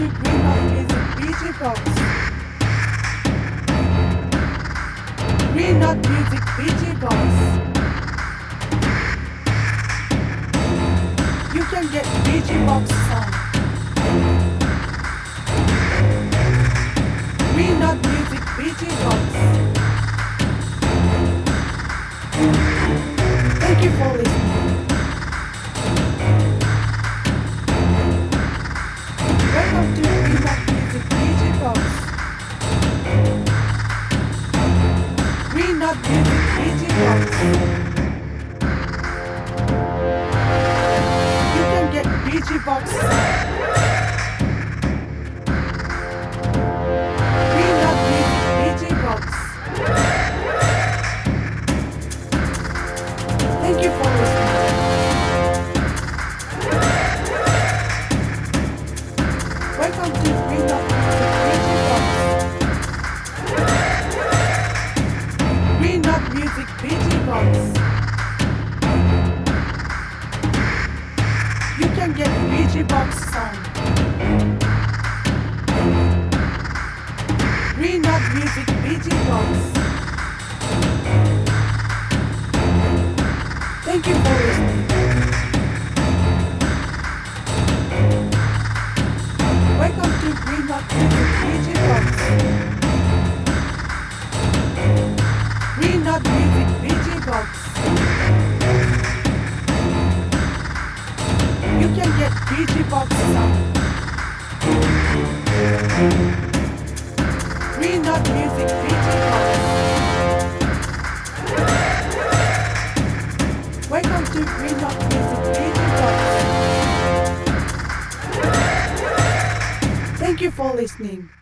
to Green Dot Music DJ Box. Green Dot Music DJ Box. You can get DJ Box song. Green Dot Music DJ Box. Thank you for listening. Welcome to Green Dot Music DJ Box. Green Dot Music DJ Box. You can get DJ Box. Green Dot Music DJ Box. Thank you for listening. Welcome to Green Dot Music DJ Box. You can get DJ Box song. Green Dot Music DJ Box. Thank you for listening. Welcome to Green Dot Music DJ Box. Green Dot Music DJ Box. You can get DJ Box song. Green Dot Music DJ Box. Welcome to Green Dot Music DJ Box. Thank you for listening.